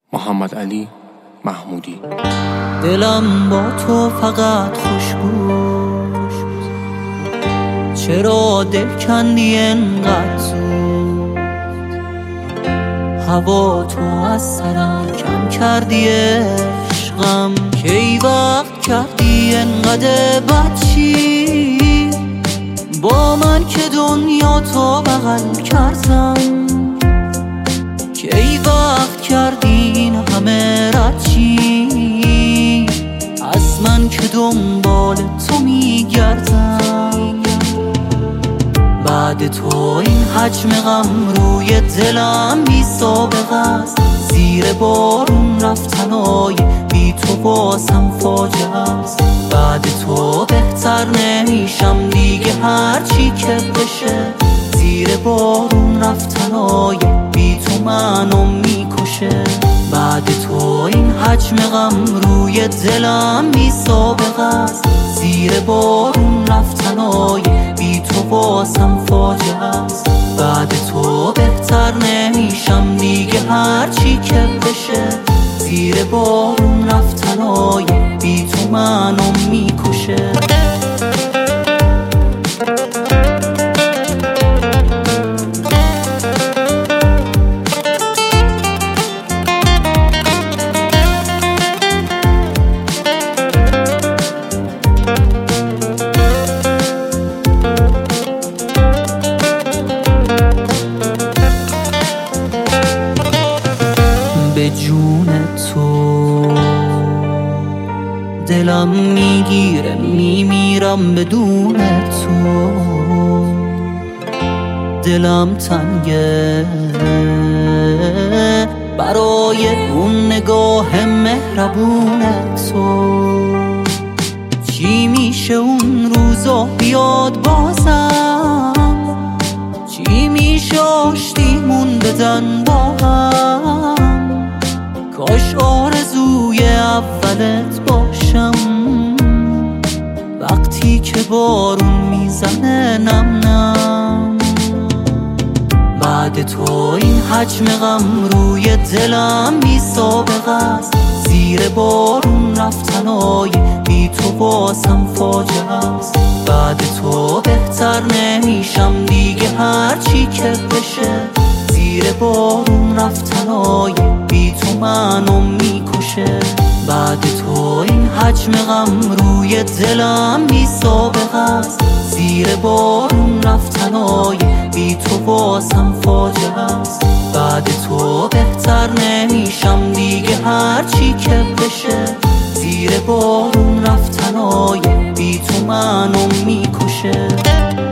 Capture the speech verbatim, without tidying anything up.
محمد علی محمودی. دلم با تو فقط خوش بود، چرا دل کندی انقدر زود؟ هوا تو از سرم کم کردی عشقم، کی وقت کردی انقدر بچی با من که دنیا تو بغل کردم؟ کی وقت کردی این همه رچی از من که دنبال تو میگردم؟ بعد تو این حجم غم روی دلم بی سابقه است، زیر بارون رفتنای بی تو بازم فاجعه است. بعد تو بهتر نمیشم دیگه هرچی که بشه، زیر بارون رفتنای بی تو منو میکشه. بعد تو این حجم غم روی دلم بی سابقه است، زیر بارون رفتنای بی تو بازم فاجعه است. بعد تو بهتر نمیشم دیگه هرچی که بشه، زیر بارون رفتنای بی تو منو میکشه. به جون تو دلم میگیره میمیرم بدون تو، دلم تنگه برای اون نگاه مهربون تو. چی میشه اون روزا بیاد بازم؟ چی میشه آشتیمون بدن با هم؟ کاش آرزوی اولت باشم وقتی که بارون میزنه نم نم. بعد تو این حجم غم روی دلم بی سابقه است، زیر بارون رفتنای بی تو بازم فاجعه است. بعد تو بهتر نمیشم دیگه هرچی که بشه، زیر بارون رفتنای بی تو منو میکشه. بعد تو این حجم غم روی دلم بی سابقه است، زیر بارون رفتنای بی تو بازم فاجعه است. بعد تو بهتر نمیشم دیگه هرچی که بشه، زیر بارون رفتنای بی تو منو میکشه.